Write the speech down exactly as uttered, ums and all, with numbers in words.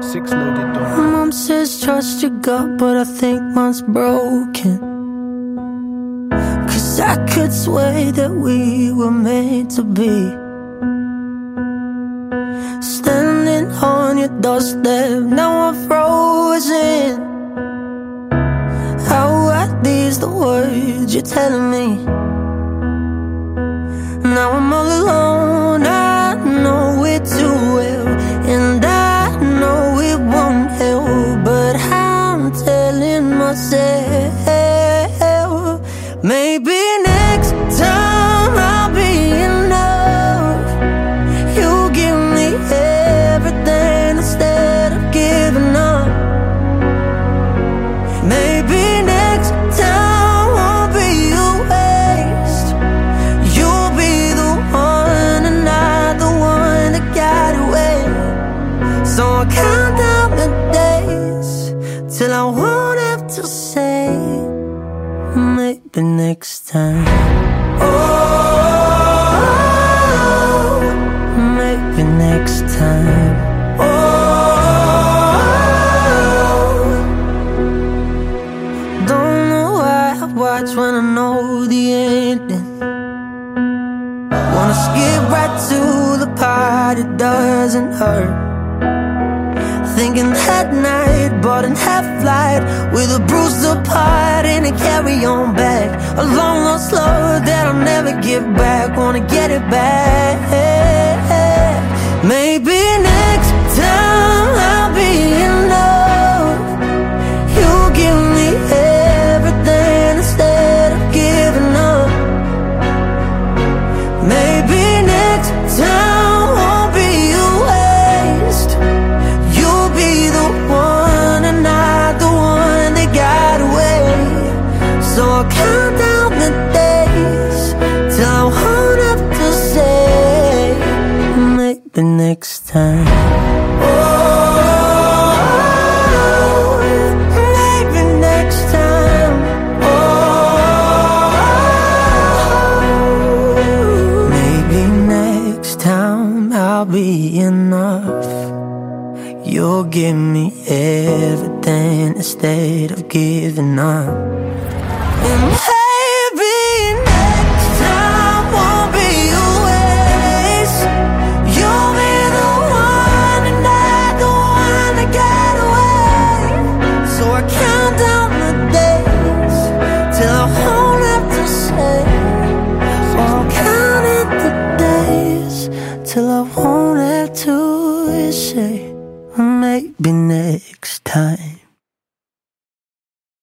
six loaded My mom says trust your gut, but I think mine's broken. Cause I could swear that we were meant to be. Standing on your doorstep, now I'm frozen. How are these the words you're telling me? Now I'm all alone, I know it too well, and I know it won't help, but I'm telling myself, maybe next time I'll be enough. You give me everything instead of giving up. Maybe next time won't be a waste. You'll be the one and not the one that got away. So I count down the days till I won't have to say maybe next time. Oh, maybe next time. Oh, don't know why I watch when I know the ending. Wanna skip right to the part it doesn't hurt. Thinking that night, bought in half flight with a bruised apart and a carry on back. A long lost love that I'll never give back. Wanna get it back. Maybe next time I'll be enough. You give me everything instead of giving up. Maybe next time won't be a waste. You'll be the one and not the one that got away. So I'll count down the days till I won't have to say maybe next time. Oh, maybe next time. Oh, maybe next time I'll be enough. You'll give me everything instead of giving up. And maybe next time won't be a waste. You'll be the one and not the one that got away. So I count down the days till I won't have to say. So I'll count the days till I won't have to say maybe next time.